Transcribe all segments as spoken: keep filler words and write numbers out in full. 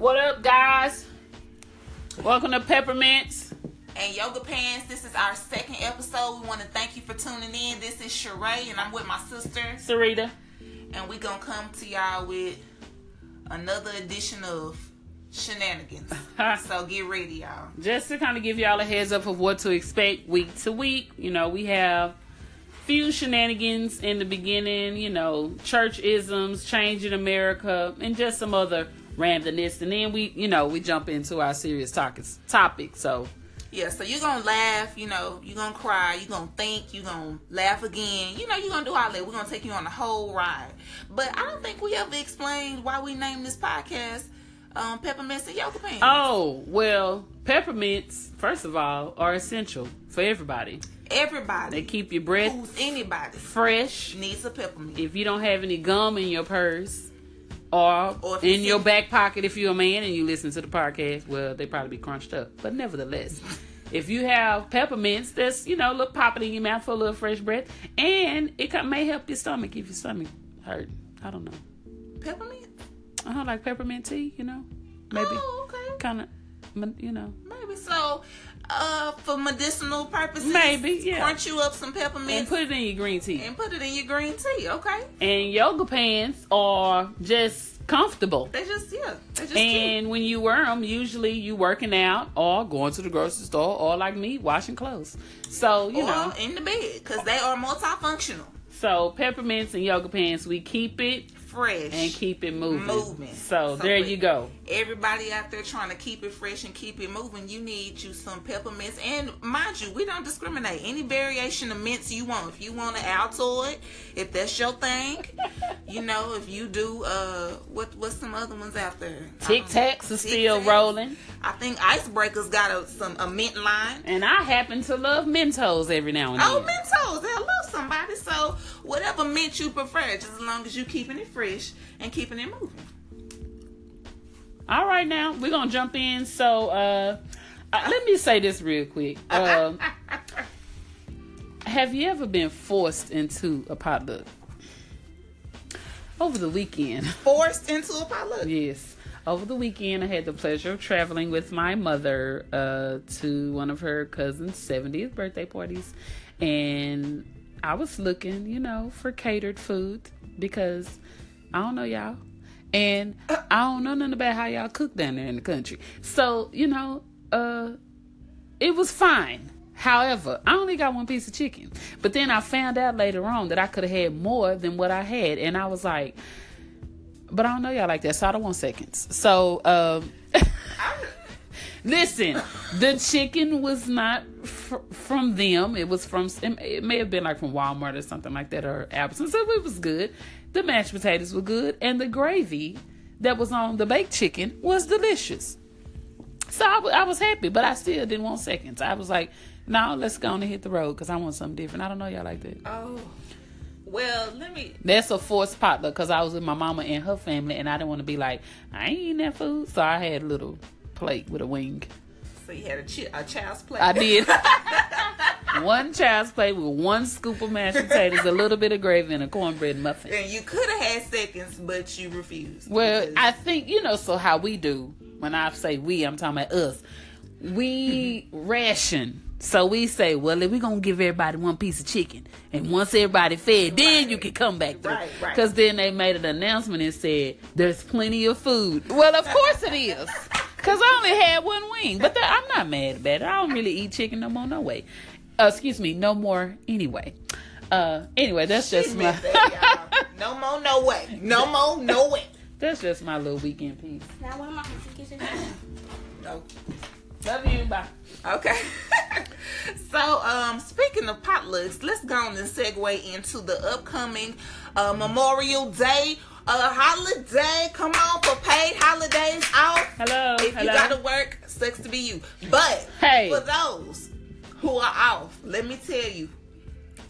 What up, guys? Welcome to Peppermints and Yoga Pants. This is our second episode. We want to thank you for tuning in. This is Sheree, and I'm with my sister, Sarita. And we're going to come to y'all with another edition of shenanigans. So get ready, y'all. Just to kind of give y'all a heads up of what to expect week to week. You know, we have few shenanigans in the beginning, you know, church isms, changing America, and just some other randomness. And then we, you know, we jump into our serious topics. Topic, so. Yeah, so you're going to laugh, you know, you're going to cry, you're going to think, you're going to laugh again. You know, you're going to do all that. We're going to take you on the whole ride. But I don't think we ever explained why we named this podcast um, Peppermints and Yoga Pants. Oh, well, peppermints, first of all, are essential for everybody. Everybody. They keep your breath Who's anybody fresh. Needs a peppermint. If you don't have any gum in your purse or, or in your back pocket if you're a man and you listen to the podcast, well, they probably be crunched up. But nevertheless, if you have peppermints, that's, you know, look popping in your mouth for a little fresh breath. And it may help your stomach if your stomach hurt. I don't know. Peppermint? Uh-huh, like peppermint tea, you know? Maybe. Oh, okay. Kind of, you know. Maybe so. Uh, for medicinal purposes, maybe, yeah. Crunch you up some peppermint and put it in your green tea. And put it in your green tea, okay? And yoga pants are just comfortable. They just, yeah, they just. And cute. when you wear them, usually you working out or going to the grocery store or like me, washing clothes. So you or know, in the bed because they are multifunctional. So peppermints and yoga pants, we keep it fresh and keep it moving. Moving. So, so there you go. Everybody out there trying to keep it fresh and keep it moving, you need you some peppermints. And mind you, we don't discriminate. Any variation of mints you want. If you want an Altoid, if that's your thing, you know, if you do, uh, what what's some other ones out there? Tic Tacs are still rolling. I think Icebreaker's got a some a mint line. And I happen to love Mentos every now and then. Oh, Mentos. I love somebody. So whatever mint you prefer, just as long as you keeping it fresh and keeping it moving. All right, now we're gonna jump in. So uh, uh, let me say this real quick. Uh, have you ever been forced into a potluck? Over the weekend. Forced into a potluck? Yes. Over the weekend, I had the pleasure of traveling with my mother uh, to one of her cousin's seventieth birthday parties. And I was looking, you know, for catered food because I don't know y'all. And I don't know nothing about how y'all cook down there in the country. So, you know, uh, it was fine. However, I only got one piece of chicken. But then I found out later on that I could have had more than what I had. And I was like, but I don't know y'all like that, so I don't want seconds. So, um, listen, the chicken was not fr- from them. It was from, it may have been like from Walmart or something like that, or Albertsons. So it was good. The mashed potatoes were good. And the gravy that was on the baked chicken was delicious. So I, w- I was happy, but I still didn't want seconds. I was like, no, let's go on and hit the road because I want something different. I don't know y'all like that. Oh. Well, let me... That's a forced potluck because I was with my mama and her family, and I didn't want to be like, I ain't eating that food. So I had a little plate with a wing. So you had a, chi- a child's plate? I did. One child's plate with one scoop of mashed potatoes, a little bit of gravy, and a cornbread muffin. And you could have had seconds, but you refused. Well, because... I think, you know, so how we do, when I say we, I'm talking about us. We ration. So we say, well, if we're going to give everybody one piece of chicken, and once everybody fed, then right. you can come back through. Right, right. Because then they made an announcement and said, there's plenty of food. Well, of course it is. Because I only had one wing. But that, I'm not mad about it. I don't really eat chicken no more, no way. Uh, excuse me, no more anyway. Uh, anyway, that's She just my... that, no more, no way. No more, no way. That's just my little weekend piece. Now, what am I going to No. Love you, bye. Okay. So, um, speaking of potlucks, let's go on and segue into the upcoming uh, Memorial Day uh, holiday. Come on for paid holidays off. Hello. If hello. you got to work, sucks to be you. But hey. for those who are off, let me tell you,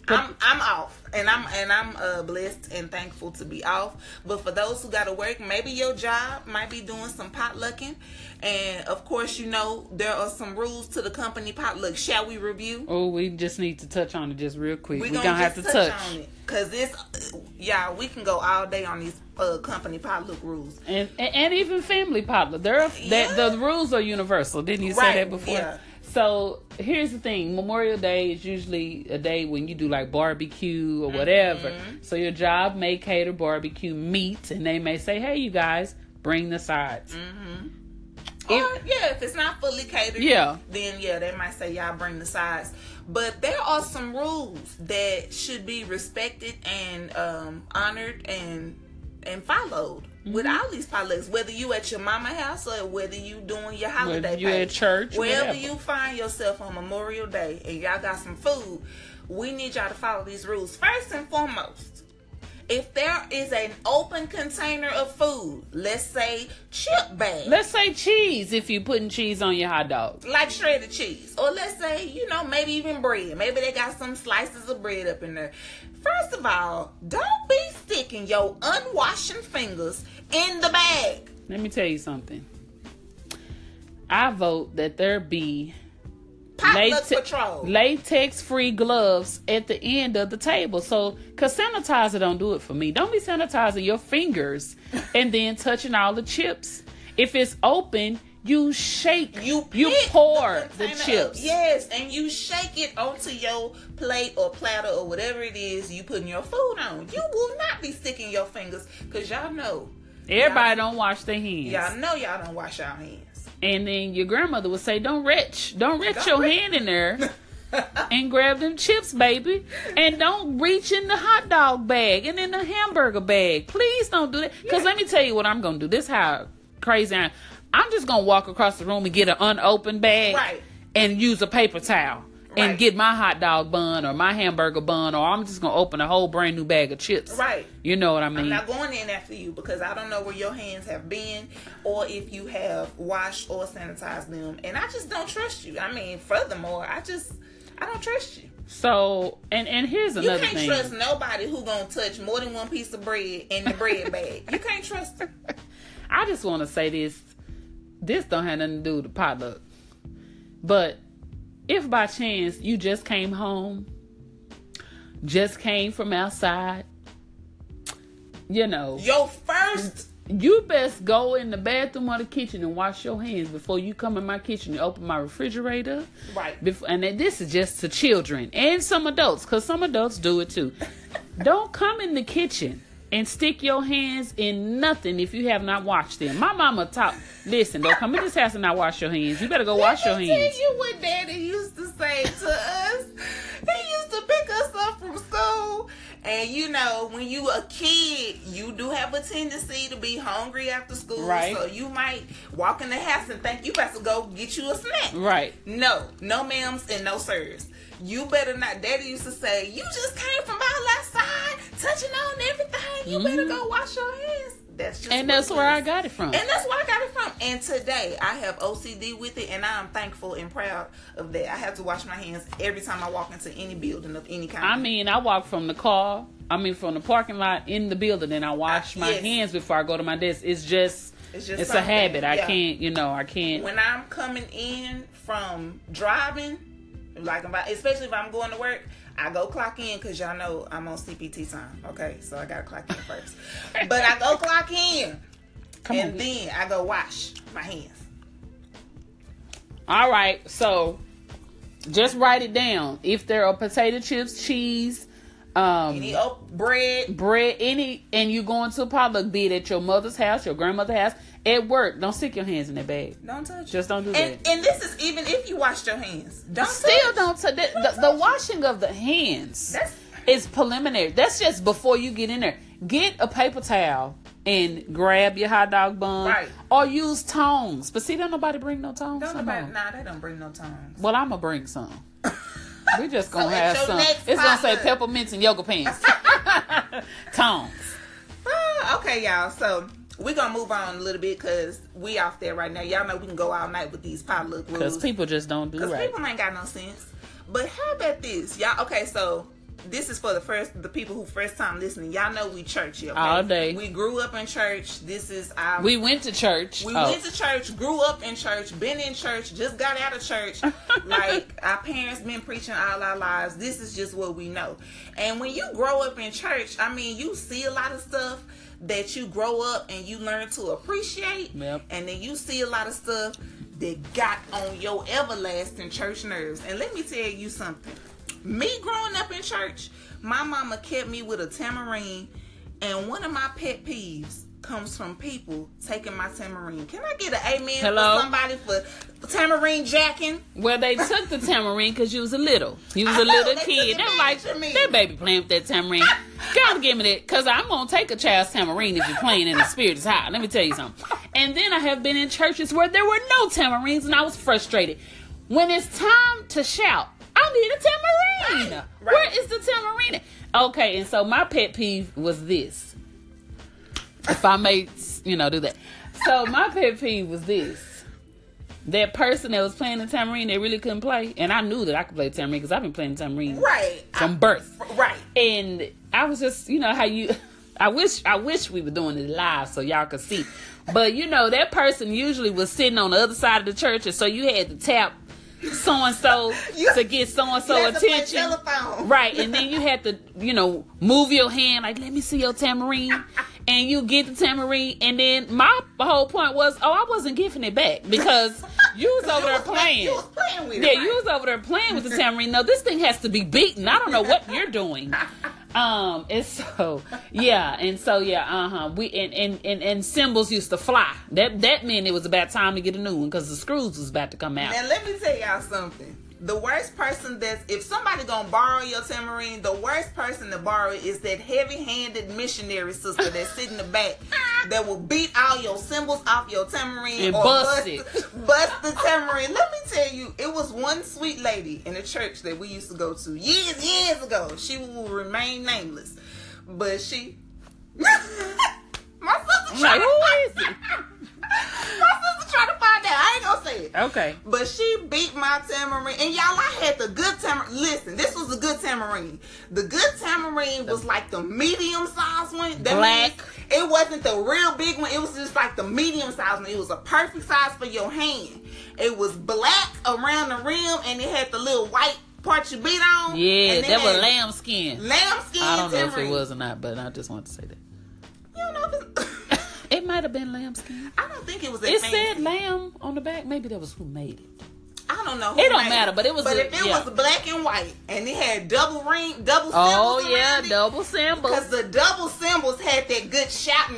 I'm I'm off, and I'm and I'm uh, blessed and thankful to be off. But for those who got to work, maybe your job might be doing some potlucking, and of course, you know there are some rules to the company potluck. Shall we review? Oh, we just need to touch on it just real quick. We're we gonna, gonna have to touch, touch on it because it's y'all. We can go all day on these uh, company potluck rules, and, and and even family potluck. There, are, yeah. that the rules are universal. Didn't you say right. that before? Yeah. So here's the thing. Memorial Day is usually a day when you do like barbecue or whatever. Mm-hmm. So your job may cater barbecue meat, and they may say, hey, you guys, bring the sides. Mm-hmm. If, or, yeah, if it's not fully catered, yeah. then yeah, they might say y'all bring the sides. But there are some rules that should be respected and um, honored and and followed. Mm-hmm. With all these potlucks, whether you at your mama house or whether you doing your holiday, whether you at church, wherever whatever. you find yourself on Memorial Day, and y'all got some food, we need y'all to follow these rules. First and foremost, if there is an open container of food, let's say chip bag, let's say cheese, if you're putting cheese on your hot dog, like shredded cheese, or let's say you know maybe even bread, maybe they got some slices of bread up in there. First of all, don't be sticking your unwashed fingers in the bag. Let me tell you something. I vote that there be potluck patrol, latex-free gloves at the end of the table. So, cause sanitizer don't do it for me. Don't be sanitizing your fingers and then touching all the chips. If it's open, you shake, you, you pour the, the chips. Up. Yes, and you shake it onto your plate or platter or whatever it is you putting your food on. You will not be sticking your fingers, because y'all know. Everybody y'all, don't wash their hands. Y'all know y'all don't wash your hands. And then your grandmother would say, don't retch. Don't retch don't your reach. hand in there and grab them chips, baby. And don't reach in the hot dog bag and in the hamburger bag. Please don't do that. Because yeah. let me tell you what I'm going to do. This is how crazy I am. I'm just going to walk across the room and get an unopened bag right. and use a paper towel right. and get my hot dog bun or my hamburger bun, or I'm just going to open a whole brand new bag of chips. Right. You know what I mean? I'm not going in after you, because I don't know where your hands have been or if you have washed or sanitized them. And I just don't trust you. I mean, furthermore, I just, I don't trust you. So, and, and here's another thing. You can't thing. trust nobody who going to touch more than one piece of bread in the bread bag. You can't trust them. I just want to say this. This don't have nothing to do with the potluck. But if by chance you just came home, just came from outside, you know. Your first. You best go in the bathroom or the kitchen and wash your hands before you come in my kitchen and open my refrigerator. Right. Before, and this is just to children and some adults, because some adults do it too. Don't come in the kitchen and stick your hands in nothing if you have not washed them. My mama taught, listen, don't come in this house and not wash your hands. You better go wash your hands. Let me tell you what Daddy used to say to us. He used to pick us up from school. And, you know, when you a kid, you do have a tendency to be hungry after school. Right. So you might walk in the house and think you about to go get you a snack. Right. No. No ma'ams and no sirs. You better not. Daddy used to say, you just came from all outside, touching on everything. You mm-hmm. better go wash your hands. That's just and that's where I got it from. And that's where I got it from. And today, I have O C D with it, and I'm thankful and proud of that. I have to wash my hands every time I walk into any building of any kind. I mean, I walk from the car, I mean, from the parking lot in the building, and I wash I, my yes. hands before I go to my desk. It's just, it's, just it's a habit. I yeah. can't, you know, I can't. When I'm coming in from driving, like, especially if I'm going to work, I go clock in, because y'all know I'm on C P T time. Okay, so I gotta clock in first. But I go clock in, Come and on. then I go wash my hands. All right, so just write it down. If there are potato chips, cheese, um, any oat bread, bread, any, and you going to a potluck, be it at your mother's house, your grandmother's house, at work, don't stick your hands in that bag. Don't touch. Just don't do and, that. And this is even if you washed your hands. Don't Still touch. don't touch. The, the, the washing of the hands That's, is preliminary. That's just before you get in there. Get a paper towel and grab your hot dog bun. Right. Or use tongs. But see, don't nobody bring no tongs. Don't nobody, nah, they don't bring no tongs. Well, I'm going to bring some. We just going to so have some. It's going to say peppermints and yoga pants. Tongs. Oh, okay, y'all. So we're going to move on a little bit, because we off there right now. Y'all know we can go all night with these potluck rules. Because people just don't do right. Because people ain't got no sense. But how about this? Y'all, okay, so this is for the first, the people who first time listening. Y'all know we churchy, okay? All day. We grew up in church. This is our. We went to church. We oh. went to church, grew up in church, been in church, just got out of church. Like, our parents been preaching all our lives. This is just what we know. And when you grow up in church, I mean, you see a lot of stuff that you grow up and you learn to appreciate. Yep. And then you see a lot of stuff that got on your everlasting church nerves. And let me tell you something. Me growing up in church, my mama kept me with a tambourine, and one of my pet peeves comes from people taking my tambourine. Can I get an amen Hello? for somebody for tambourine jacking? Well, they took the tambourine because you was a little. You was I a know, little they kid. took They're like, advantage of me. that baby playing with that tambourine. Go give me that, because I'm going to take a child's tambourine if you're playing in the spirit is high. Let me tell you something. And then I have been in churches where there were no tambourines, and I was frustrated. When it's time to shout, I need a tambourine. Right, right. Where is the tambourine? Okay, and so my pet peeve was this. If I may, you know, do that. So my pet peeve was this. That person that was playing the tambourine, they really couldn't play. And I knew that I could play the tambourine because I've been playing the tambourine Right. from I, birth. Right. And I was just, you know, how you... I wish I wish we were doing it live so y'all could see. But, you know, that person usually was sitting on the other side of the church, and so you had to tap so-and-so to get so-and-so attention. Right, and then you had to, you know, move your hand, like, let me see your tambourine. And you get the tambourine, and then my whole point was, oh, I wasn't giving it back because you was over there playing. You was playing with it. Yeah, right? you was over there playing with the tambourine. No, this thing has to be beaten. I don't know what you're doing. Um, and so, yeah, and so, yeah, uh-huh. We, and, and, and, and cymbals used to fly. That, that meant it was about time to get a new one because the screws was about to come out. Now, let me tell y'all something. The worst person that's, if somebody gonna borrow your tambourine, the worst person to borrow it is that heavy-handed missionary sister that's sitting in the back that will beat all your cymbals off your tambourine And or bust bust, it. bust the tambourine. Let me tell you, it was one sweet lady in a church that we used to go to years, years ago. She will remain nameless, but she, my sister I'm tried like, to who find- is it? My sister tried to find out. I ain't gonna say it. Okay. But she beat my tambourine. And y'all, I had the good tambourine. Listen, this was a good tambourine. The good tambourine was like the medium sized one. That Black. means it wasn't the real big one. It was just like the medium sized one. It was a perfect size for your hand. It was black around the rim, and it had the little white part you beat on. Yeah, and it that was had lamb skin. Lamb skin I don't know tambourine. if it was or not, but I just want to say that. You don't know if it's... It might have been lamb skin. I don't think it was that It fancy. said lamb on the back. Maybe that was who made it. I don't know. Who It don't made matter, but it was But a- if it yeah. was black and white and it had double ring, double symbols Oh, yeah, around it, double symbol. because the double symbols had that good shouting.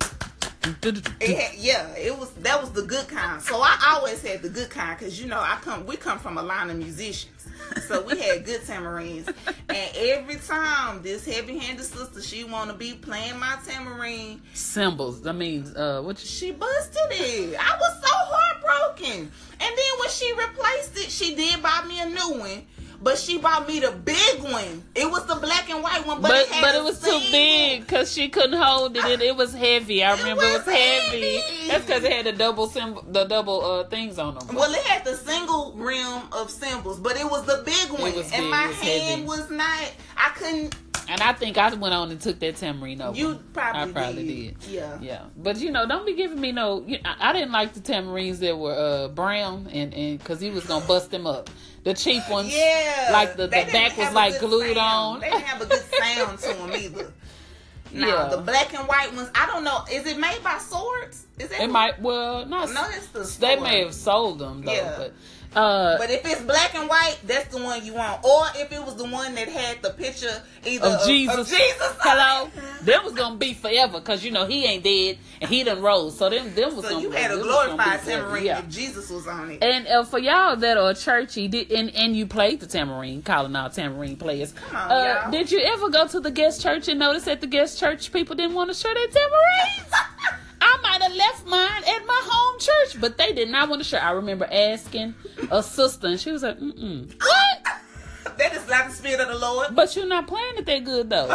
It had, yeah, it was that was the good kind. So I always had the good kind because you know I come we come from a line of musicians, so we had good tambourines. And every time this heavy-handed sister, she want to be playing my tambourine, Symbols. I mean, uh, what you, she busted it. I was so heartbroken. And then when she replaced it, she did buy me a new one. But she bought me the big one. It was the black and white one, but, but it had but a it was too single- big because she couldn't hold it. It, it was heavy. I It remember it was was heavy. heavy. That's because it had the double symbol, the double uh things on them. Well, it had the single rim of symbols, but it was the big one. was and big, my it was hand heavy. was not, I couldn't, And I think I went on and took that tambourine over. you probably, I probably did. did. Yeah. Yeah, but you know, don't be giving me no. You, I, I didn't like the tambourines that were uh, brown, and and because he was gonna bust them up. The cheap ones, Yeah. like the, the They didn't back was have a like good glued sound. on. They didn't have a good sound to them either. Now, Yeah. the black and white ones, I don't know. Is it made by Swords? Is that It might, well, not. No, it's the They store. may have sold them though, Yeah. but uh, But if it's black and white, that's the one you want. Or if it was the one that had the picture either of Jesus, of Jesus on hello, it. them was gonna be forever because you know he ain't dead and he done rose, so them them was So gonna you be, had a them was gonna be glorified forever, tambourine yeah. if Jesus was on it. And uh, for y'all that are churchy, did, and, and you played the tambourine, calling out tambourine players. Come on, uh, y'all. Did you ever go to the guest church and notice at the guest church people didn't want to share their tambourines? I might have left mine at my home church, but they did not want to share. I remember asking a sister, and she was like, "Mm-mm, what?" That is not the spirit of the Lord. But you're not playing it that good though.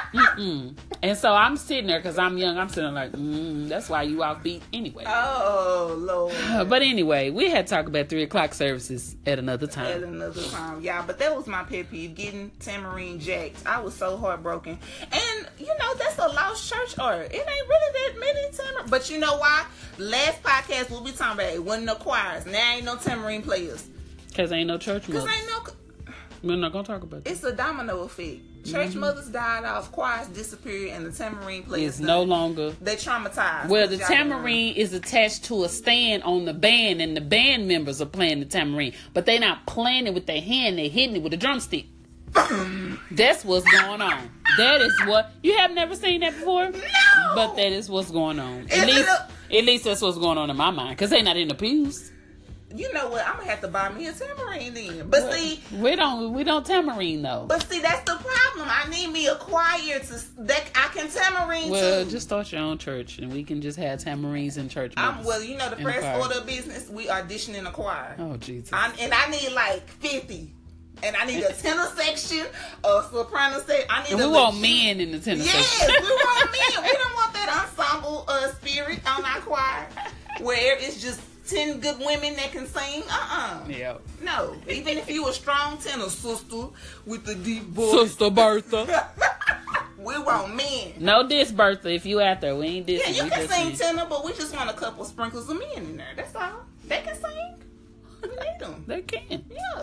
Mm-mm. And so I'm sitting there because I'm young. I'm sitting there like, mm, that's why you offbeat anyway. Oh, Lord. But anyway, we had to talk about three o'clock services at another time. At another time, yeah. But that was my pet peeve, getting Tamarine jacked. I was so heartbroken. And, you know, that's a lost church art. It ain't really that many Tamarine. But you know why? Last podcast, we'll be talking about it wasn't no choirs. Now ain't no Tamarine players. Because ain't no church mothers. Because ain't no... We're not going to talk about that. It's a domino effect. Church mm-hmm. mothers died off, choirs disappeared, and the Tamarine players It's no longer. They traumatized. Well, the Tamarine is attached to a stand on the band, and the band members are playing the Tamarine. But they're not playing it with their hand, they're hitting it with a drumstick. That's what's going on. That is what... You have never seen that before? No! But that is what's going on. Is at least, a- at least that's what's going on in my mind, because they're not in the pews. You know what? I'm gonna have to buy me a Tamarine then. But well, see, we don't we don't Tamarine though. But see, that's the problem. I need me a choir to that I can Tamarine. Well, to. just start your own church, and we can just have Tamarines in church. I'm, well, you know, the first order of business, we auditioning a choir. Oh Jesus! I, and I need like fifty. And I need a tenor section, a soprano section. I need. And we a want legit, men in the tenor yes, section. Yes, we want men. We don't want that ensemble uh, spirit on our choir, where it's just ten good women that can sing. Uh-uh. Yeah. No. Even if you a strong tenor sister with the deep voice. Sister Bertha. We want men. No diss, Bertha. If you out there, we ain't dissing. Yeah, you we can sing sing. tenor, but we just want a couple sprinkles of men in there. That's all. They can sing. We need them. They can. Yeah.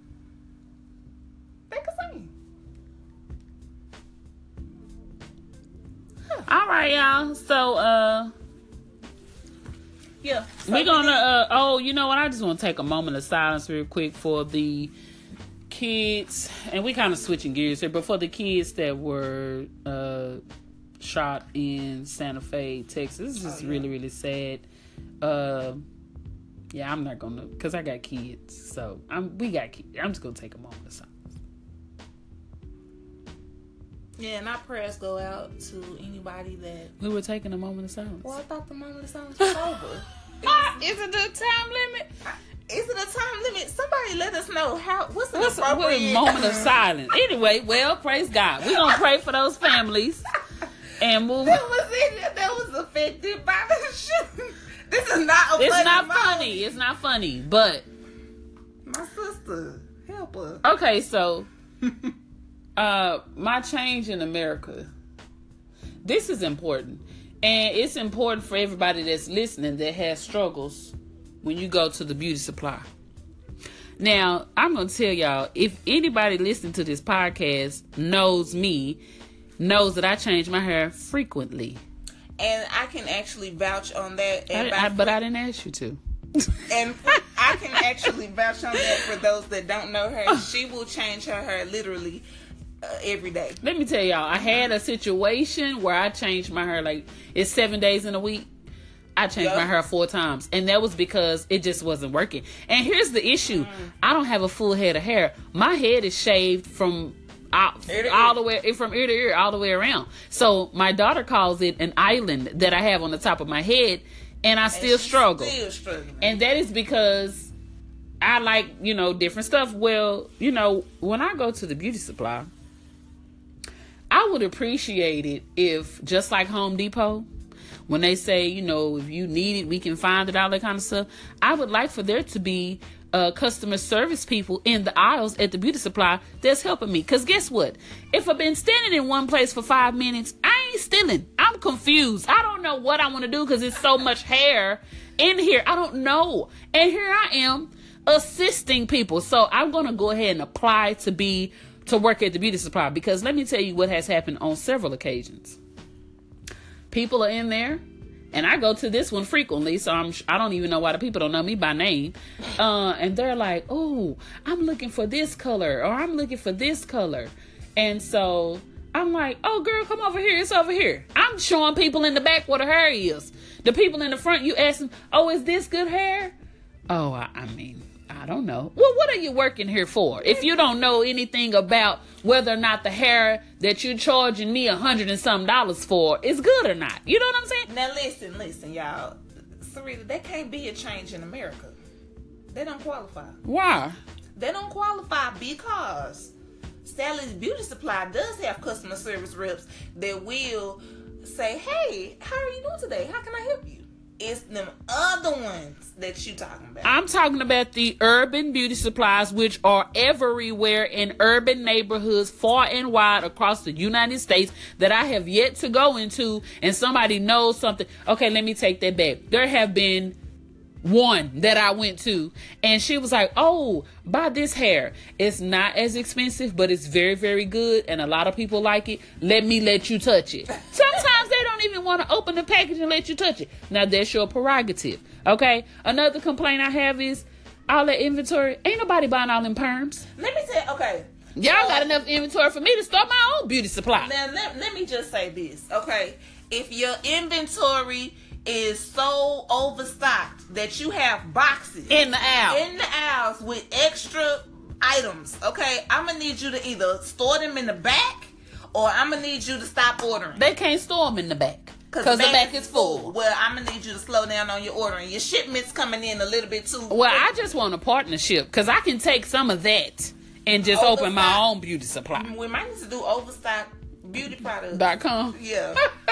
They can sing. Huh. All right, y'all. So, uh... Yeah. So we're gonna, uh, oh, you know what? I just want to take a moment of silence real quick for the kids, and we kind of switching gears here, but for the kids that were uh, shot in Santa Fe, Texas. This is oh, yeah. really, really sad. Uh, yeah, I'm not gonna, because I got kids, so I'm, we got kids. I'm just gonna take a moment of silence. Yeah, and our prayers go out to anybody that... We were taking a moment of silence. Well, I thought the moment of silence was over. It was... Is it a time limit? Is it a time limit? Somebody let us know. how. What's an what's appropriate... a moment of silence? Anyway, well, praise God. We're going to pray for those families and move... That was it. That was affected by the shooting. This is not a It's funny not moment. funny. It's not funny, but... My sister, help her. Okay, so... Uh, my change in America. This is important. And it's important for everybody that's listening that has struggles when you go to the beauty supply. Now, I'm going to tell y'all, if anybody listening to this podcast knows me, knows that I change my hair frequently. And I can actually vouch on that. And I, I, but I didn't ask you to. And I can actually vouch on that for those that don't know her. She will change her hair literally Uh, every day. Let me tell y'all, I had a situation where I changed my hair, like, it's seven days in a week. I changed yep. my hair four times. And that was because it just wasn't working. And here's the issue. Mm. I don't have a full head of hair. My head is shaved from all, all the way, from ear to ear, all the way around. So my daughter calls it an island that I have on the top of my head. And I and still struggle. Still struggling. And that is because I like, you know, different stuff. Well, you know, when I go to the beauty supply, I would appreciate it if, just like Home Depot, when they say, you know, if you need it, we can find it, all that kind of stuff. I would like for there to be uh, customer service people in the aisles at the beauty supply that's helping me. Because guess what? If I've been standing in one place for five minutes, I ain't stealing. I'm confused. I don't know what I want to do because there's so much hair in here. I don't know. And here I am assisting people. So I'm going to go ahead and apply to be to work at the beauty supply, because let me tell you what has happened on several occasions. People are in there, and I go to this one frequently, so I'm I don't even know why the people don't know me by name, uh, and they're like, "Oh, I'm looking for this color, or I'm looking for this color," and so I'm like, "Oh, girl, come over here. It's over here." I'm showing people in the back where the hair is. The people in the front, you ask them, "Oh, is this good hair?" Oh, I, I mean. I don't know. Well, what are you working here for? If you don't know anything about whether or not the hair that you're charging me a hundred and some dollars for is good or not. You know what I'm saying? Now listen, listen, y'all. Sarita, that can't be a change in America. They don't qualify. Why? They don't qualify because Sally's Beauty Supply does have customer service reps that will say, hey, how are you doing today? How can I help you? It's them other ones that you talking about. I'm talking about the Urban Beauty Supplies, which are everywhere in urban neighborhoods far and wide across the United States that I have yet to go into, and somebody knows something. Okay, let me take that back. There have been one that I went to, and she was like, oh, buy this hair. It's not as expensive, but it's very, very good, and a lot of people like it. Let me let you touch it. Sometimes they don't even want to open the package and let you touch it. Now, that's your prerogative, okay? Another complaint I have is all that inventory. Ain't nobody buying all them perms. Let me say, okay. Y'all uh, got enough inventory for me to start my own beauty supply. Now, let, let me just say this, okay? If your inventory is so overstocked that you have boxes in the aisle in the aisles with extra items, okay, I'm gonna need you to either store them in the back or I'm gonna need you to stop ordering. They can't store them in the back because the back is full. Well, I'm gonna need you to slow down on your ordering. Your shipment's coming in a little bit too well quick. I just want a partnership because I can take some of that and just overstock. Open my own beauty supply. We might need to do overstock beauty products dot com. Yeah.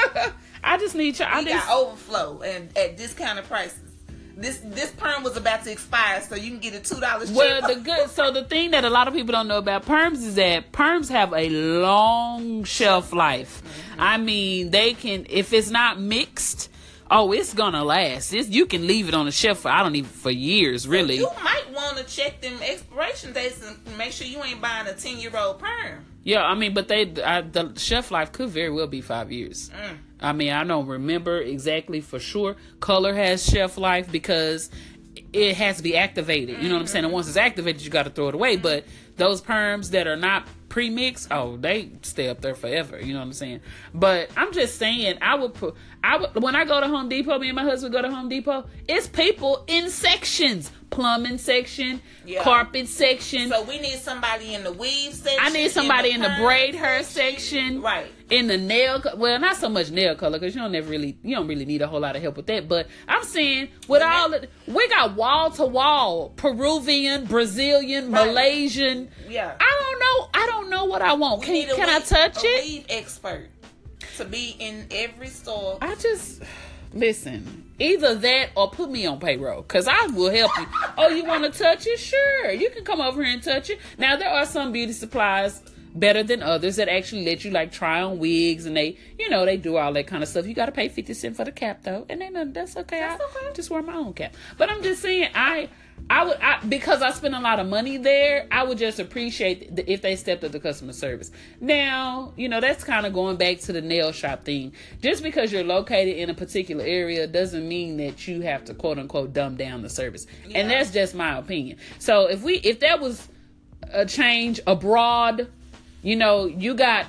I just need you. I we just got overflow and at discounted prices. This this perm was about to expire, so you can get it two dollars cheaper. Well, the good. So the thing that a lot of people don't know about perms is that perms have a long shelf life. Mm-hmm. I mean, they can, if it's not mixed, oh, it's gonna last. It's, you can leave it on the shelf for I don't even for years, really. So you might want to check them expiration dates and make sure you ain't buying a ten year old perm. Yeah, I mean, but they I, the shelf life could very well be five years. Mm. I mean, I don't remember exactly for sure. Color has shelf life because it has to be activated. You know what I'm saying? And once it's activated, you got to throw it away. But those perms that are not pre-mixed, oh, they stay up there forever. You know what I'm saying? But I'm just saying, I would put, I would when I go to Home Depot, me and my husband go to Home Depot, it's people in sections. Plumbing section, yeah. Carpet section. So we need somebody in the weave section. I need somebody in the, in the braid hair section. Right. In the nail, well, not so much nail color because you don't never really, you don't really need a whole lot of help with that. But I'm saying with when all that, of, we got wall to wall, Peruvian, Brazilian, right. Malaysian. Yeah. I don't know. I don't know what I want. We Can can weave, I touch a it? Weave expert to be in every store. I just. Listen, either that or put me on payroll because I will help you. Oh, you want to touch it? Sure. You can come over here and touch it. Now, there are some beauty supplies better than others that actually let you like try on wigs and they, you know, they do all that kind of stuff. You got to pay fifty cents for the cap though. And then that's okay. That's I okay. just wear my own cap. But I'm just saying, I... I would, I, because I spend a lot of money there, I would just appreciate the, if they stepped up the customer service. Now, you know, that's kind of going back to the nail shop thing. Just because you're located in a particular area doesn't mean that you have to quote unquote dumb down the service. Yeah. And that's just my opinion. So if we, if there was a change abroad, you know, you got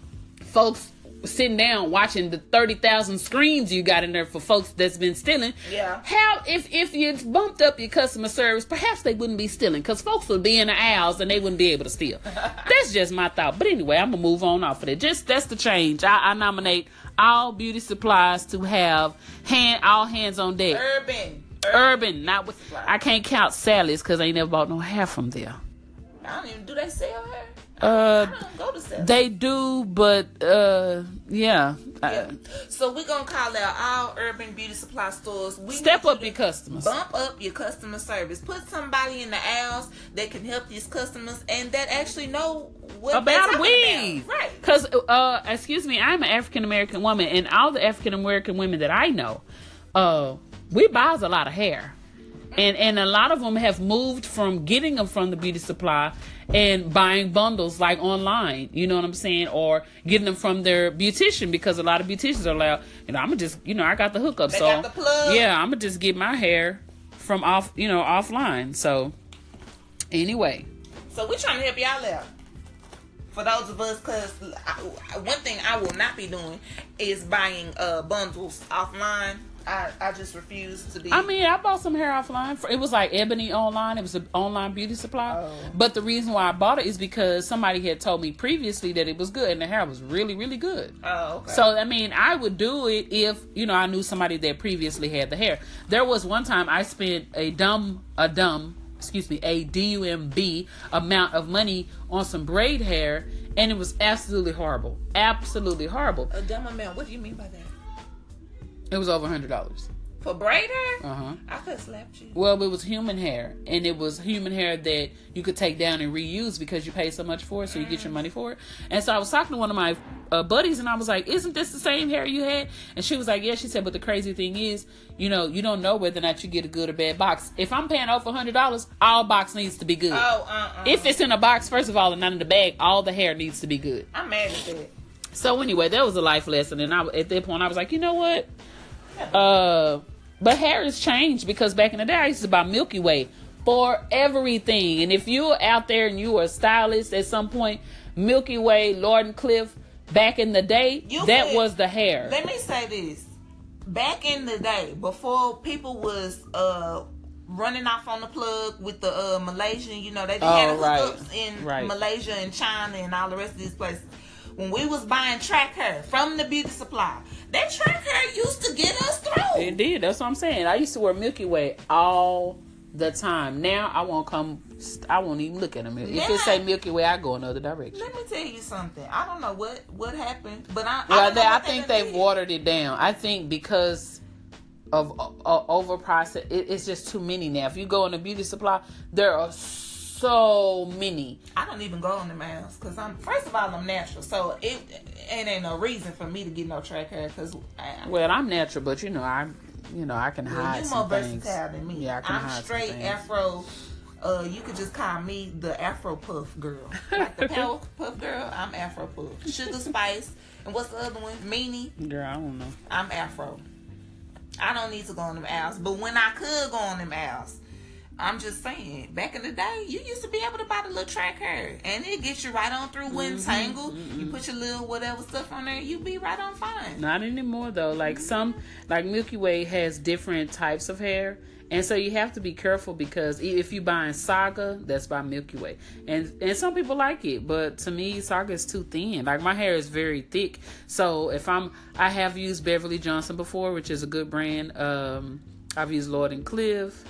folks sitting down watching the thirty thousand screens you got in there for folks that's been stealing. Yeah. How, if, if you bumped up your customer service, perhaps they wouldn't be stealing because folks would be in the aisles and they wouldn't be able to steal. That's just my thought. But anyway, I'm going to move on off of it. Just, that's the change. I, I nominate all beauty supplies to have hand, all hands on deck. Urban. Urban. Urban not with, I can't count Sally's because I ain't never bought no hair from there. I don't even, do they sell hair? Uh, I don't go to Sally's. They do, but uh, yeah. Yeah. So we're gonna call out all urban beauty supply stores. We Step up your customers. Bump up your customer service. Put somebody in the aisles that can help these customers and that actually know what about weave. Right. Because, uh, excuse me, I'm an African American woman, and all the African American women that I know, uh, we buys a lot of hair. And and a lot of them have moved from getting them from the beauty supply and buying bundles like online, you know what I'm saying, or getting them from their beautician because a lot of beauticians are like, you know, I'm gonna just, you know, I got the hookup, they so got the plug. Yeah, I'm gonna just get my hair from off, you know, offline. So anyway, so we're trying to help y'all out. For those of us, because one thing I will not be doing is buying uh, bundles offline. I, I just refuse to be. I mean, I bought some hair offline. For, it was like Ebony online. It was an online beauty supply. Oh. But the reason why I bought it is because somebody had told me previously that it was good and the hair was really, really good. Oh, okay. So, I mean, I would do it if, you know, I knew somebody that previously had the hair. There was one time I spent a dumb, a dumb excuse me, a D U M B amount of money on some braid hair, and it was absolutely horrible. Absolutely horrible. A dumb amount? What do you mean by that? It was over a hundred dollars. For braid hair? Uh-huh. I could have slapped you. Well, it was human hair, and it was human hair that you could take down and reuse because you pay so much for it, so you get your money for it. And so I was talking to one of my uh, buddies, and I was like, isn't this the same hair you had? And she was like, yeah. She said, but the crazy thing is, you know, you don't know whether or not you get a good or bad box. If I'm paying over a hundred dollars, all box needs to be good. Oh, uh-uh. If it's in a box, first of all, and not in the bag, all the hair needs to be good. I'm mad at that. So anyway, that was a life lesson, and I, at that point, I was like, you know what? Uh... But hair has changed because back in the day, I used to buy Milky Way for everything. And if you're out there and you were a stylist at some point, Milky Way, Lord and Cliff, back in the day, you that could, was the hair. Let me say this. Back in the day, before people was uh, running off on the plug with the uh, Malaysian, you know, they oh, had hookups right. in right. Malaysia and China and all the rest of these places. When we was buying track hair from the beauty supply, that track hair used to get us through. It did. That's what I'm saying. I used to wear Milky Way all the time. Now I won't come. I won't even look at them. If now, it say Milky Way, I go another direction. Let me tell you something. I don't know what what happened, but I. Well, I, they, I think they've did. watered it down. I think because of uh, overpriced, it, it's just too many now. If you go in a beauty supply, there are so many. I don't even go on the miles because I'm first of all I'm natural, so it, it ain't no reason for me to get no track hair. Because well, I'm natural, but you know I, you know I can well, hide you're some more things. versatile than me. Yeah, I can I'm hide straight some things. Afro. Uh, you could just call me the Afro Puff girl, like the Power Puff girl. I'm Afro Puff. Sugar Spice, and what's the other one? Meanie. Girl, I don't know. I'm Afro. I don't need to go on them owls, but when I could go on them owls. I'm just saying, back in the day, you used to be able to buy the little track hair, and it gets you right on through when mm-hmm, tangled. Mm-hmm. You put your little whatever stuff on there, you be right on fine. Not anymore though. Like some, like Milky Way has different types of hair, and so you have to be careful because if you buying Saga, that's by Milky Way, and and some people like it, but to me, Saga is too thin. Like my hair is very thick, so if I'm, I have used Beverly Johnson before, which is a good brand. Um, I've used Lord and Cliff.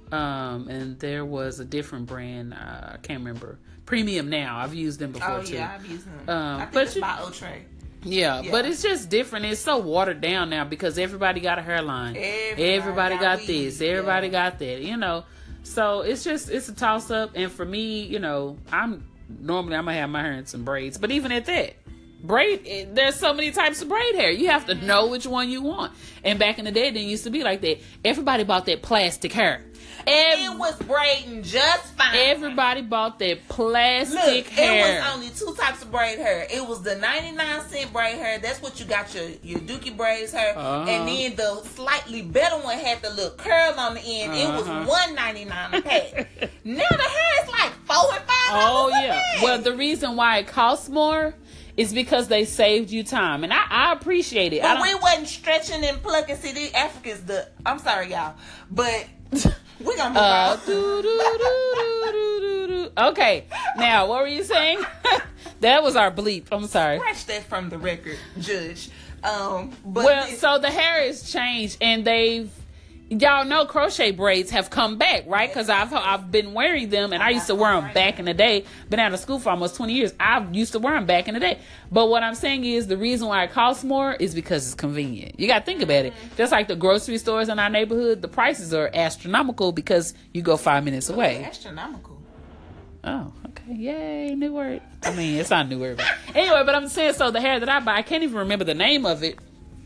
Um, and there was a different brand. Uh, I can't remember. Premium Now. I've used them before oh, too. Oh yeah, I've used them. Um, I think but it's you, by Outre. Yeah, yeah, but it's just different. It's so watered down now because everybody got a hairline. Everybody, everybody got, got this. Everybody yeah. got that. You know, so it's just it's a toss up. And for me, you know, I'm normally I'm gonna have my hair in some braids, but even at that. Braid, there's so many types of braid hair. You have to know which one you want. And back in the day, it didn't used to be like that. Everybody bought that plastic hair. Every, it was braiding just fine. Everybody bought that plastic Look, hair. It was only two types of braid hair. It was the ninety-nine cent braid hair. That's what you got your, your Dookie braids hair. Uh-huh. And then the slightly better one had the little curl on the end. Uh-huh. It was one ninety-nine a pack. Now the hair is like four and five dollars Oh, yeah. Well, the reason why it costs more it's because they saved you time, and I, I appreciate it. But we wasn't stretching and plucking. See, the Africans, the I'm sorry, y'all, but we gonna move uh, on. doo, doo, doo, doo, doo, doo. Okay, now what were you saying? That was our bleep. I'm sorry. Scratch that from the record, Judge. Um, but well, this- so the hair has changed, and they've. Y'all know crochet braids have come back, right? Because I've I've been wearing them, and I used to wear them back in the day. Been out of school for almost twenty years. I used to wear them back in the day. But what I'm saying is the reason why it costs more is because it's convenient. You got to think about it. Just like the grocery stores in our neighborhood, the prices are astronomical because you go five minutes away. Astronomical. Oh, okay. Yay, new word. I mean, it's not a new word. But anyway, but I'm saying, so the hair that I buy, I can't even remember the name of it.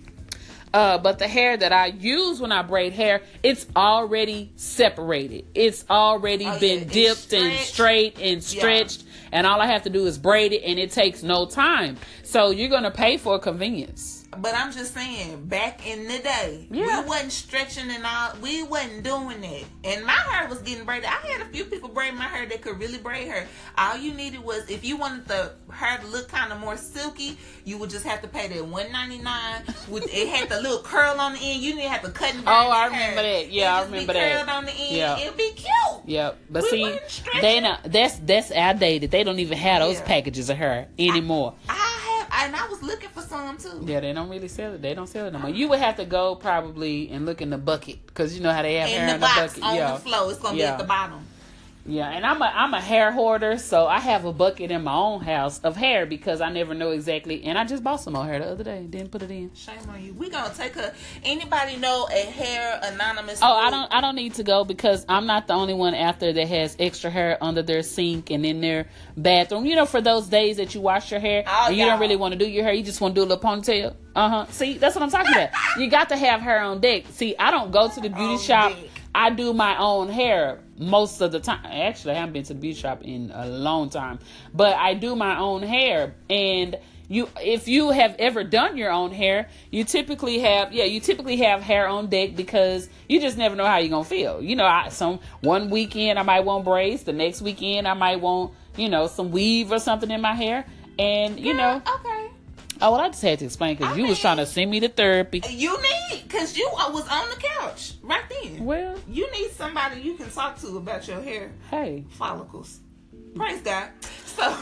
Uh, but the hair that I use when I braid hair, it's already separated. It's already oh, been yeah. dipped and straight and stretched. Yeah. And all I have to do is braid it, and it takes no time. So you're going to pay for convenience. But I'm just saying, back in the day, yeah. we wasn't stretching and all. We wasn't doing that. And my hair was getting braided. I had a few people braid my hair that could really braid hair. All you needed was, if you wanted the hair to look kind of more silky, you would just have to pay that one ninety-nine. With it had the little curl on the end. You didn't have to cut and Oh, I remember hair. that. Yeah, I remember be that. Curled on the end. Yeah. It'd be cute. Yep. But we see, they not, that's that's outdated. They don't even have those yeah. packages of hair anymore. I, I have, and I was looking for some too. Yeah, they don't really sell it. They don't sell it no more. You would have to go probably and look in the bucket because you know how they have in hair the in box, the bucket. On yeah. the floor. It's gonna yeah. be at the bottom. Yeah, and I'm a I'm a hair hoarder, so I have a bucket in my own house of hair because I never know exactly. And I just bought some more hair the other day, didn't put it in. Shame on you. We gonna take a. Anybody know a hair anonymous? Oh, I don't I don't need to go because I'm not the only one out there that has extra hair under their sink and in their bathroom. You know, for those days that you wash your hair Oh, and you y'all. don't really want to do your hair, you just want to do a little ponytail. Uh huh. See, that's what I'm talking about. You got to have hair on deck. See, I don't go to the beauty On shop. deck. I do my own hair most of the time. Actually, I haven't been to the beauty shop in a long time, but I do my own hair. And you, if you have ever done your own hair, you typically have, yeah, you typically have hair on deck because you just never know how you're gonna feel. You know, I, some one weekend I might want braids, the next weekend I might want, you know, some weave or something in my hair, and you know, Okay. oh well, I just had to explain because I you was mean- trying to send me to therapy. You need, because you uh, was on the couch right then. Well, You need somebody you can talk to about your hair hey, follicles. Praise God. So,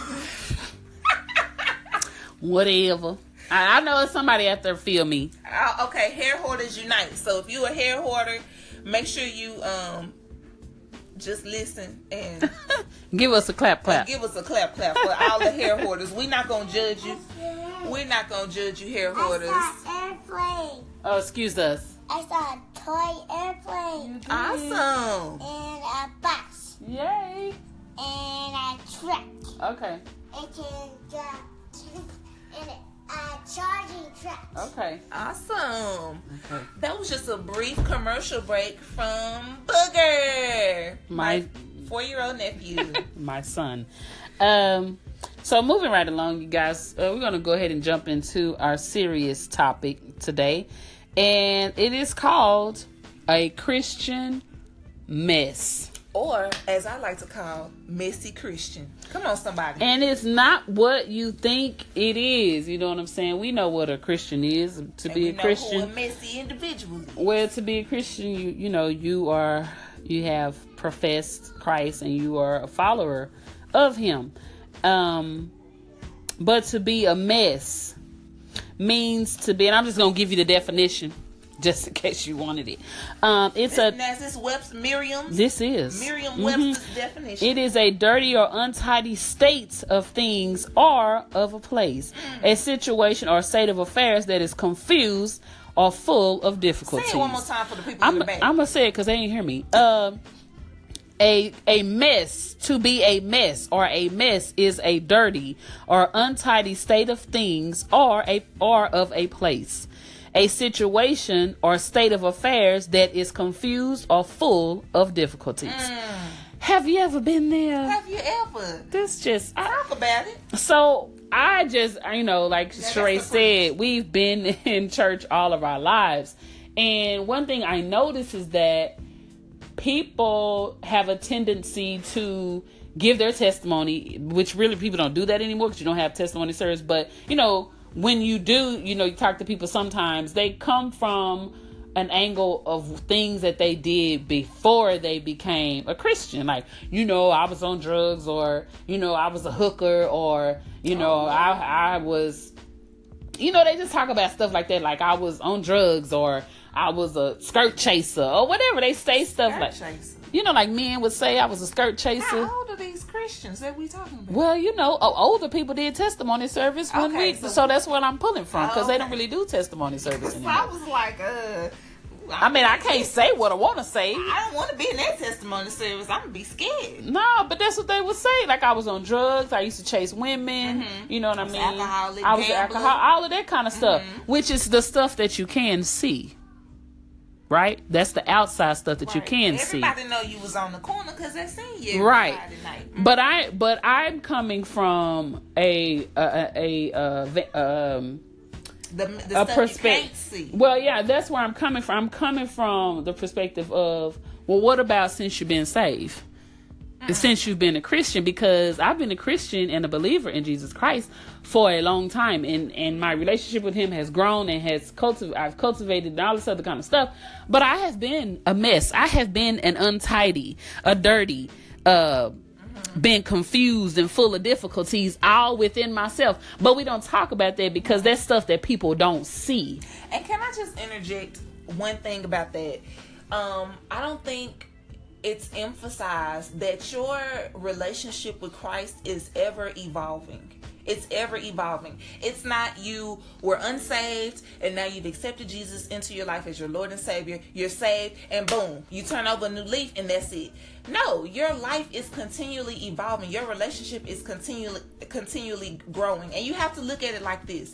whatever. I, I know it's somebody out there feel me. uh, okay, hair hoarders unite. So if you a hair hoarder, make sure you um just listen and Give us a clap, clap. give us a clap clap for all the hair hoarders. We're not gonna judge you. We're not gonna judge you, hair hoarders. I saw airplane. Oh, excuse us. I saw a toy airplane Awesome. and a bus Yay. and a truck. Okay. It can drive and a charging truck. Okay. Awesome. Okay. That was just a brief commercial break from Booger, My four-year-old nephew. my son. Um. So moving right along, you guys, uh, we're gonna go ahead and jump into our serious topic today, and it is called a Christian mess. Or, as I like to call, messy Christian. Come on, somebody. And it's not what you think it is. You know what I'm saying? We know what a Christian is. To And be we a know Christian, who a messy individual is. well, to be a Christian, you you know you are you have professed Christ and you are a follower of Him. Um, but to be a mess means to be, and I'm just gonna give you the definition, just in case you wanted it. Um, it's a Now, is this Webster, Miriam's? this is Merriam-Webster's Mhm. definition. It is a dirty or untidy state of things or of a place, a situation or state of affairs that is confused or full of Say difficulties. it one more time for the people I'm, in the back. I'm gonna say it because they didn't hear me. Um, a a mess, to be a mess or a mess is a dirty or untidy state of things or a or of a place, a situation or state of affairs that is confused or full of difficulties. Have you ever been there? Have you ever? This just I, Talk about it. so I just, you know, like that's Sheree the said, we've been in church all of our lives. And one thing I notice is that people have a tendency to give their testimony, which really people don't do that anymore because you don't have testimony service. But, you know, when you do, you know, you talk to people sometimes, they come from an angle of things that they did before they became a Christian. Like, you know, I was on drugs, or, you know, I was a hooker, or, you know, Oh, I, I was, you know, they just talk about stuff like that. Like I was on drugs, or I was a skirt chaser, or whatever. They say stuff Skirt like, chaser. you know, like men would say I was a skirt chaser. How old are these Christians that we talking about? Well, you know, o- older people did testimony service when Okay, we, so- so, that's what I'm pulling from, because they don't Okay. really do testimony service So anymore. I was like, uh, I mean, I can't say what I want to say. I don't want to be in that testimony service. I'm gonna be scared. No, but that's what they would say. Like, I was on drugs. I used to chase women. Mhm. You know what I Was mean? alcoholic, I was gambler. alcohol, all of that kind of stuff, Mhm. which is the stuff that you can see. Right? That's the outside stuff that you Right. can see. Everybody know you was on the corner because they seen you every Right. Friday night. But I, but I'm coming from a a a, a, a um. The, the a stuff you perspective. can't see. Well, yeah, that's where I'm coming from. I'm coming from the perspective of, well, what about since you've been saved? And since you've been a Christian, because I've been a Christian and a believer in Jesus Christ for a long time, and, and my relationship with Him has grown and has cultivated. I've cultivated and all this other kind of stuff. But I have been a mess. I have been an untidy, a dirty, uh, been confused and full of difficulties all within myself. But we don't talk about that because that's stuff that people don't see. And can I just interject one thing about that? Um, I don't think it's emphasized that your relationship with Christ is ever evolving. It's ever evolving. It's not you were unsaved and now you've accepted Jesus into your life as your Lord and Savior. You're saved and boom, you turn over a new leaf and that's it. No, your life is continually evolving. Your relationship is continually continually growing. And you have to look at it like this.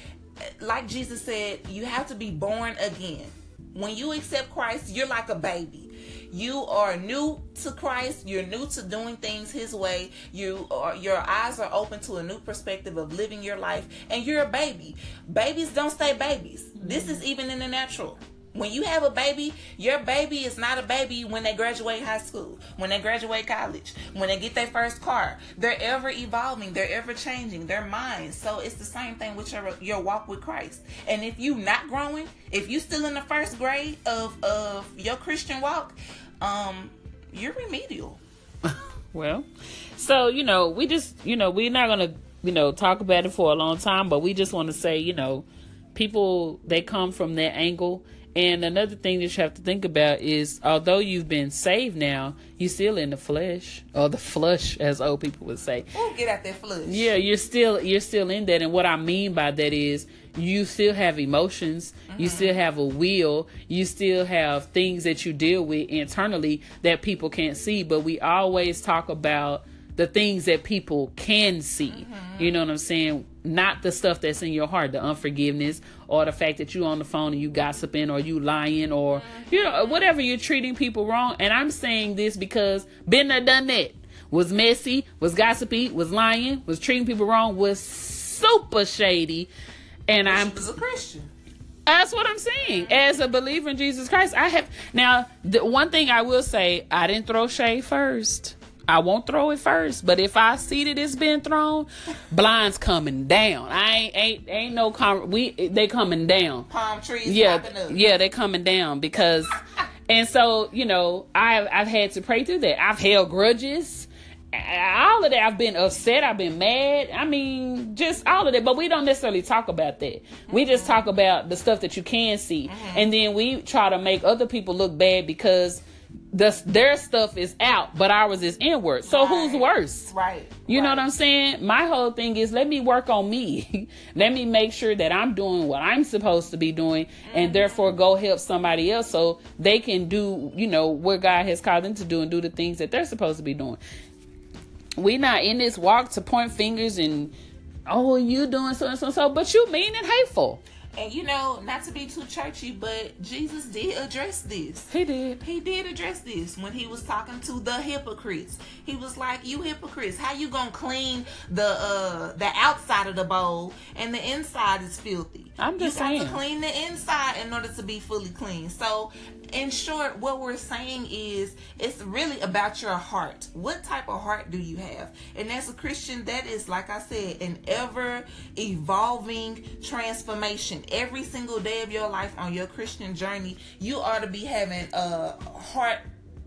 Like Jesus said, you have to be born again. When you accept Christ, you're like a baby. You are new to Christ. You're new to doing things His way. You are, your eyes are open to a new perspective of living your life. And you're a baby. Babies don't stay babies. Mm-hmm. This is even in the natural. When you have a baby, your baby is not a baby when they graduate high school, when they graduate college, when they get their first car. They're ever evolving. They're ever changing their minds. So it's the same thing with your your walk with Christ. And if you not growing, if you still in the first grade of, of your Christian walk, um, you're remedial. Well, so, you know, we just, you know, we're not going to, you know, talk about it for a long time, but we just want to say, you know, people, they come from that angle. And another thing that you have to think about is, although you've been saved now, you're still in the flesh, or the flush, as old people would say. Oh, get out that flush. Yeah, you're still you're still in that. And what I mean by that is, you still have emotions, mm-hmm. you still have a will, you still have things that you deal with internally that people can't see. But we always talk about the things that people can see. Mm-hmm. You know what I'm saying? Not the stuff that's in your heart, the unforgiveness, or the fact that you on the phone and you gossiping, or you lying, or, you know, whatever, you're treating people wrong. And I'm saying this because been there, done that. Was messy, was gossipy, was lying, was treating people wrong, was super shady. And I'm was a Christian. That's what I'm saying. As a believer in Jesus Christ, I have, now, the one thing I will say, I didn't throw shade first. I won't throw it first, but if I see that it's been thrown, blinds coming down. I ain't ain't, ain't no com- we they coming down. Palm trees. Yeah, popping up. yeah, they coming down because, and so, you know, I've I've had to pray through that. I've held grudges, all of that. I've been upset. I've been mad. I mean, just all of that. But we don't necessarily talk about that. Mm-hmm. We just talk about the stuff that you can see, mm-hmm. and then we try to make other people look bad because The, their stuff is out, but ours is inward. So right. Who's worse? Right. You right. know what I'm saying? My whole thing is, let me work on me. Let me make sure that I'm doing what I'm supposed to be doing, mm-hmm. and therefore go help somebody else so they can do, you know, what God has called them to do and do the things that they're supposed to be doing. We not in this walk to point fingers and, oh, you doing so and so and so, but you mean and hateful. And, you know, not to be too churchy, but Jesus did address this. He did. He did address this when he was talking to the hypocrites. He was like, you hypocrites, how you gonna clean the uh, the outside of the bowl and the inside is filthy? I'm just you saying. You have to clean the inside in order to be fully clean. So, in short, what we're saying is, it's really about your heart. What type of heart do you have? And as a Christian, that is, like I said, an ever-evolving transformation. Every single day of your life on your Christian journey, you ought to be having a heart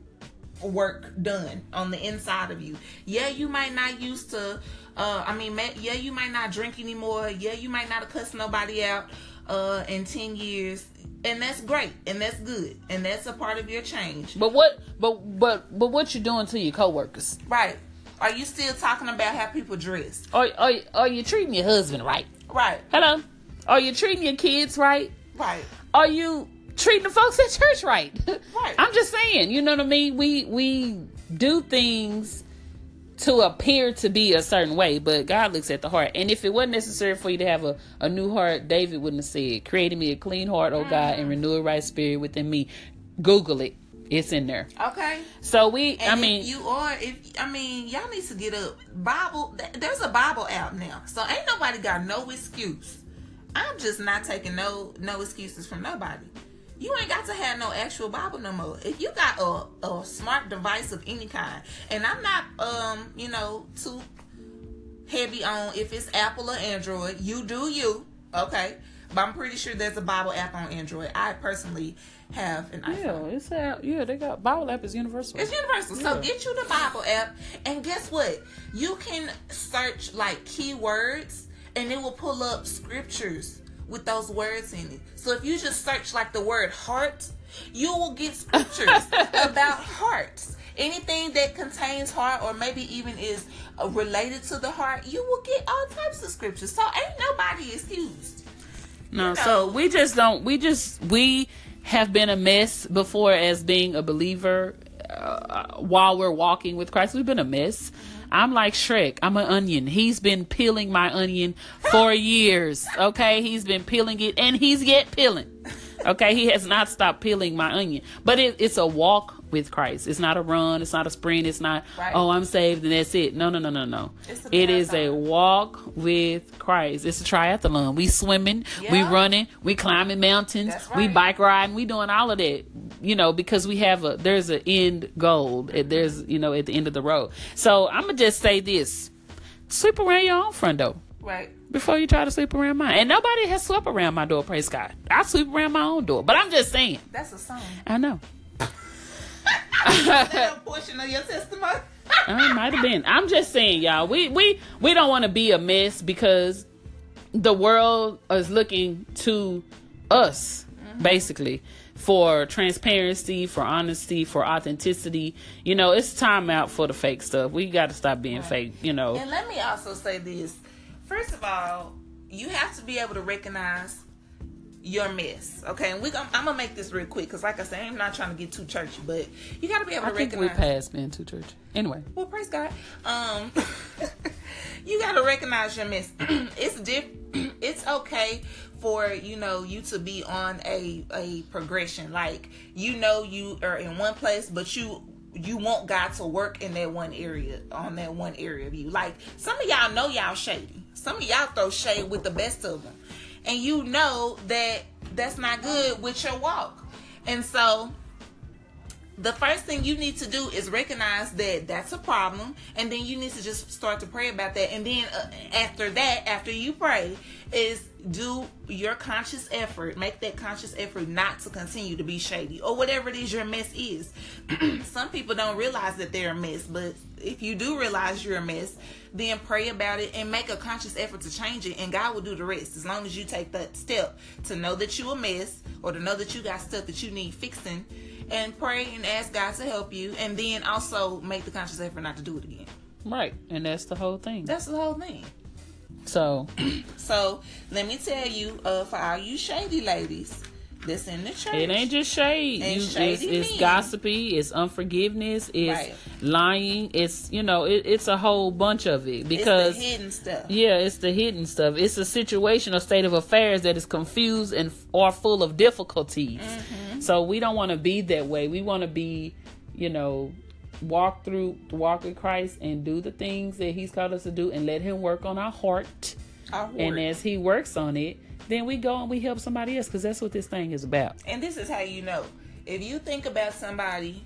work done on the inside of you. Yeah, you might not used to, uh, I mean, yeah, you might not drink anymore. Yeah, you might not have cussed nobody out uh, in ten years. And that's great, and that's good, and that's a part of your change. But what, but but but what you doing to your coworkers? Right? Are you still talking about how people dress? Or are, are you treating your husband right? Right. Hello. Are you treating your kids right? Right. Are you treating the folks at church right? Right. I'm just saying. You know what I mean? We we do things to appear to be a certain way, but God looks at the heart. And if it wasn't necessary for you to have a, a new heart, David wouldn't have said, created me a clean heart, oh God, and renew a right spirit within me. Google it. It's in there. Okay. So we, and I mean. If you are, if, I mean, y'all need to get a Bible. There's a Bible app now. So ain't nobody got no excuse. I'm just not taking no, no excuses from nobody. You ain't got to have no actual Bible no more. If you got a, a smart device of any kind, and I'm not, um, you know, too heavy on if it's Apple or Android, you do you, okay? But I'm pretty sure there's a Bible app on Android. I personally have an iPhone. Yeah, it's a, yeah, they got Bible app is universal. It's universal. Yeah. So get you the Bible app, and guess what? You can search like keywords, and it will pull up scriptures with those words in it. So if you just search like the word heart, you will get scriptures about hearts. Anything that contains heart, or maybe even is uh, related to the heart, you will get all types of scriptures. So ain't nobody excused. No, you know? So we just don't, we just, we have been a mess before as being a believer uh, while we're walking with Christ. We've been a mess. I'm like Shrek. I'm an onion. He's been peeling my onion for years. Okay. He's been peeling it, and he's yet peeling. Okay. He has not stopped peeling my onion, but it, it's a walk with Christ. It's not a run. It's not a sprint. It's not, right. oh, I'm saved and that's it. No, no, no, no, no. It is a walk with Christ. It's a triathlon. We swimming, yeah. we running, we climbing mountains, right. we bike riding, we doing all of that, you know, because we have a, there's an end goal. There's, you know, at the end of the road. So I'm going to just say this, sweep around your own front door. Right. Before you try to sweep around mine. And nobody has swept around my door, praise God. I sweep around my own door. But I'm just saying. That's a song. I know. Is that a portion of your testimony? I might have been. I'm just saying, y'all. We we we don't want to be a mess because the world is looking to us, mm-hmm. basically, for transparency, for honesty, for authenticity. You know, it's time out for the fake stuff. We got to stop being right. fake. You know. And let me also say this. First of all, you have to be able to recognize your mess, okay? And we, I'm, I'm gonna make this real quick because, like I said, I'm not trying to get too churchy, but you got to be able to I think recognize. We passed being too churchy. Anyway, well, praise God. Um, you got to recognize your mess. It's diff. It's okay for you know you to be on a a progression. Like you know you are in one place, but you. You want God to work in that one area, on that one area of you. Like, some of y'all know y'all shady. Some of y'all throw shade with the best of them. And you know that that's not good with your walk. And so, the first thing you need to do is recognize that that's a problem. And then you need to just start to pray about that. And then uh, after that, after you pray, is do your conscious effort. Make that conscious effort not to continue to be shady. Or whatever it is your mess is. Some people don't realize that they're a mess. But if you do realize you're a mess, then pray about it and make a conscious effort to change it. And God will do the rest. As long as you take that step to know that you're a mess. Or to know that you got stuff that you need fixing. And pray and ask God to help you. And then also make the conscious effort not to do it again. Right. And that's the whole thing. That's the whole thing. So. so, let me tell you, uh, for all you shady ladies that's in the church. It ain't just shade. You, it's it's gossipy. It's unforgiveness. It's right. lying. It's, you know, it, it's a whole bunch of it. Because, it's the hidden stuff. Yeah, it's the hidden stuff. It's a situation or state of affairs that is confused and or full of difficulties. Mm-hmm. So we don't want to be that way. We want to be, you know, walk through, walk with Christ and do the things that he's called us to do and let him work on our heart. Our heart. And as he works on it, then we go and we help somebody else because that's what this thing is about. And this is how you know. If you think about somebody,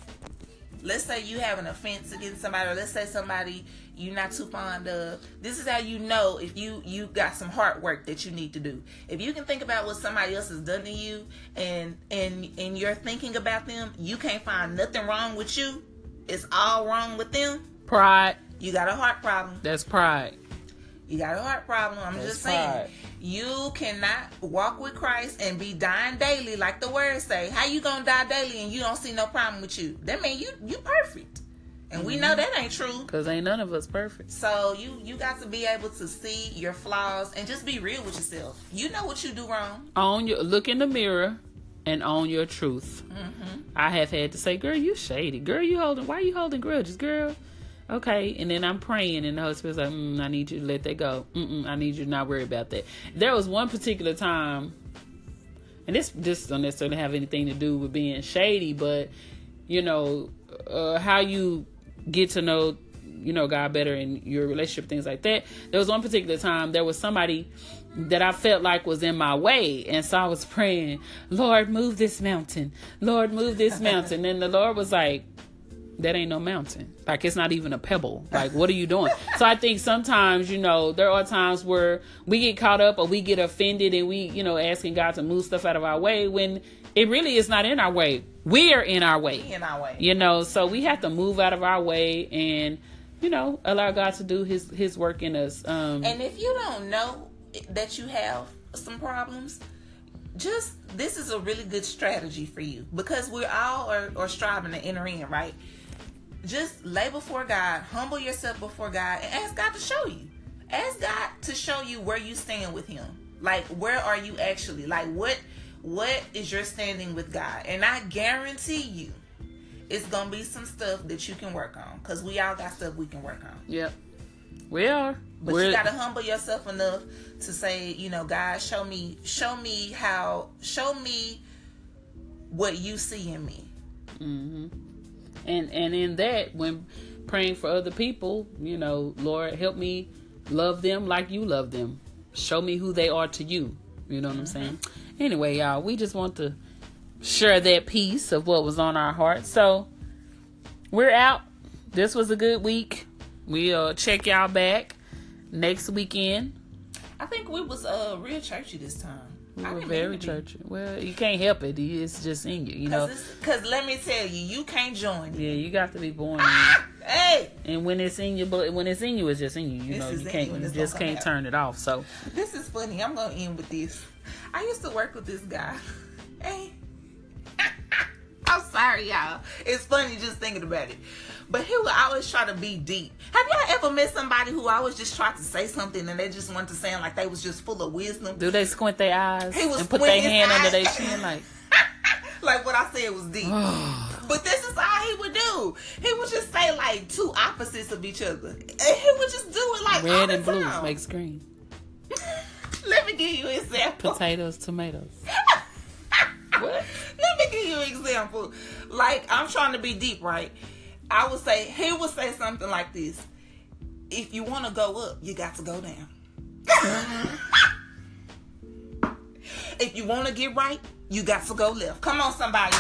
let's say you have an offense against somebody, or let's say somebody you're not too fond of, this is how you know if you, you got some hard work that you need to do. If you can think about what somebody else has done to you and, and, and you're thinking about them, you can't find nothing wrong with you. It's all wrong with them. Pride. You got a heart problem. That's pride. You got a heart problem. I'm That's just saying. pride. You cannot walk with Christ and be dying daily like the word say. How you gonna die daily and you don't see no problem with you? That mean you you perfect. And mm-hmm. we know that ain't true. Because ain't none of us perfect. So you, you got to be able to see your flaws and just be real with yourself. You know what you do wrong. Own your, look in the mirror and own your truth. Mm-hmm. I have had to say, girl, you shady. Girl, you holding, why you holding grudges, girl? Okay, and then I'm praying, and the Holy Spirit's like, mm, I need you to let that go. Mm-mm, I need you to not worry about that. There was one particular time, and this this don't necessarily have anything to do with being shady, but, you know, uh, how you get to know, you know, God better in your relationship, things like that. There was one particular time, there was somebody that I felt like was in my way, and so I was praying, Lord, move this mountain. Lord, move this mountain. And the Lord was like, that ain't no mountain. Like, it's not even a pebble. Like, what are you doing? So I think sometimes, you know, there are times where we get caught up or we get offended and we, you know, asking God to move stuff out of our way when it really is not in our way. We're in our way. In our way. You know, so we have to move out of our way and, you know, allow God to do his, his work in us. Um, and if you don't know that you have some problems, just this is a really good strategy for you, because we all are, are striving to enter in, right? Just lay before God, humble yourself before God, and ask God to show you. Ask God to show you where you stand with Him. Like, where are you actually? Like, what what is your standing with God? And I guarantee you, it's gonna be some stuff that you can work on, because we all got stuff we can work on. Yep, we are. But We're... you gotta humble yourself enough to say, you know, God, show me, show me how, show me what you see in me. Mm-hmm. And and in that, when praying for other people, you know, Lord, help me love them like you love them. Show me who they are to you. You know what mm-hmm. I'm saying? Anyway, y'all, we just want to share that piece of what was on our heart. So we're out. This was a good week. We'll check y'all back next weekend. I think we was uh real churchy this time. We were very churchy. Well, you can't help it. It's just in you, you know. Because let me tell you, you can't join it. Yeah, you got to be born. Ah, hey. And when it's in you, but when it's in you, it's just in you. You this know, you can't. can't. You just can't out. turn it off. So this is funny. I'm gonna end with this. I used to work with this guy. Hey. I'm sorry, y'all. It's funny just thinking about it. But he would always try to be deep. Have y'all ever met somebody who always just tried to say something and they just wanted to sound like they was just full of wisdom? Do they squint their eyes he was and put their hand eyes. under their chin like... like what I said was deep. But this is all he would do. He would just say like two opposites of each other. And he would just do it like red all and the blue time. makes green. Let me give you an example. Potatoes, tomatoes. What? Let me give you an example. Like, I'm trying to be deep, right? I would say, he would say something like this. If you want to go up, you got to go down. If you want to get right, you got to go left. Come on, somebody.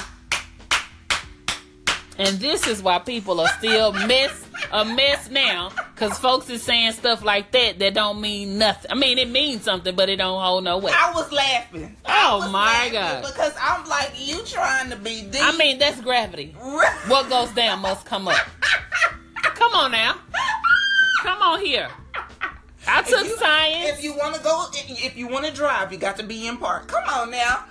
And this is why people are still mess a mess now, because folks is saying stuff like that that don't mean nothing. I mean, it means something, but it don't hold no weight. I was laughing. Oh was my laughing God. Because I'm like, you trying to be deep. I mean, that's gravity. What goes down must come up. Come on now. Come on here. I took if you, science. If you want to go, if you want to drive, you got to be in park. Come on now.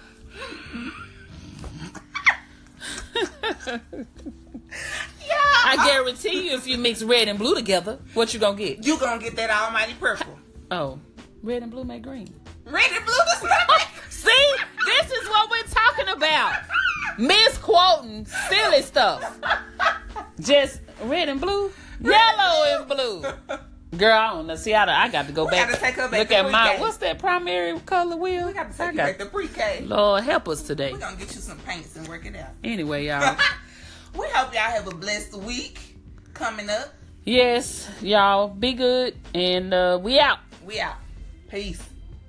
Yeah, I guarantee you, if you mix red and blue together, what you gonna get? You gonna get that almighty purple. Oh, red and blue make green. Red and blue does not make. See, this is what we're talking about. Misquoting silly stuff. Just red and blue, yellow and blue. Girl, I don't know. See, I, I got to go we back. Gotta take her back look to at pre-K. my, what's that primary color wheel? We got to take I you got, back to pre-K. Lord, help us today. We're going to get you some paints and work it out. Anyway, y'all. We hope y'all have a blessed week coming up. Yes, y'all. Be good. And uh, we out. We out. Peace.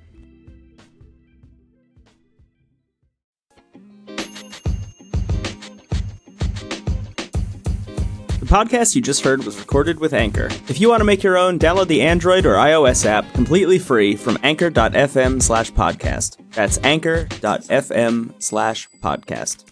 The podcast you just heard was recorded with Anchor. If you want to make your own, download the Android or iOS app completely free from anchor.fm slash podcast. That's anchor.fm slash podcast.